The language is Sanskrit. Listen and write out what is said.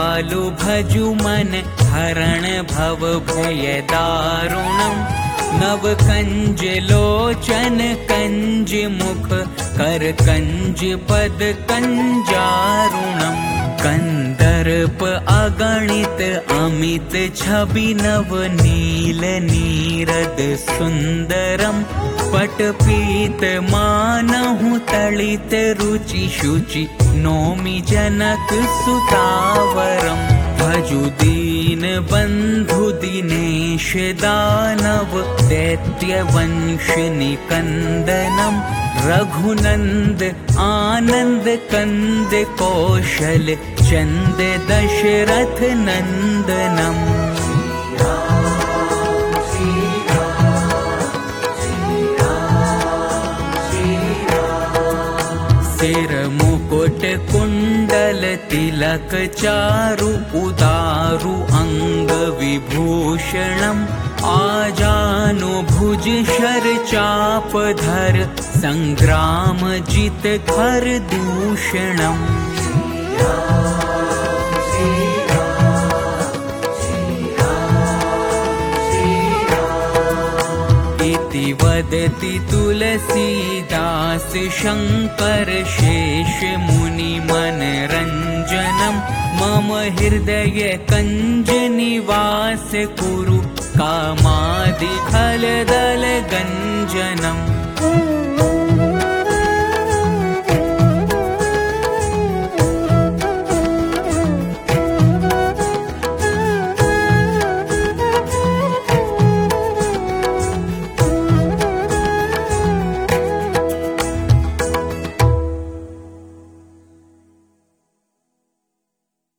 कृपालु भजु मन हरण भव भय दारुणम् नव कंज लोचन कंज मुख कर कंज पद कंजारुणम् कंदर्प अगणित अमित छवि नव नील नीरद सुंदरम पटपीत मानहु तलित रुचि शुचि नौमि जनक सुतावरम भजु दीन बंधु दिनेश दानव दैत्य वंश निकंदनम रघुनंद आनंद कंद कौशल चंद दशरथ नंदनम सिर मुकुट कुंडल तिलक चारु उदारु अंग विभूषणम आजानु भुज शर चाप धर संग्राम जित खर दूषणम इति वदति तुलसीदास शंकर शेष मुनि मनरंजनम मम हृदय कंज निवास कुरु कामादि खल दल गंजनम।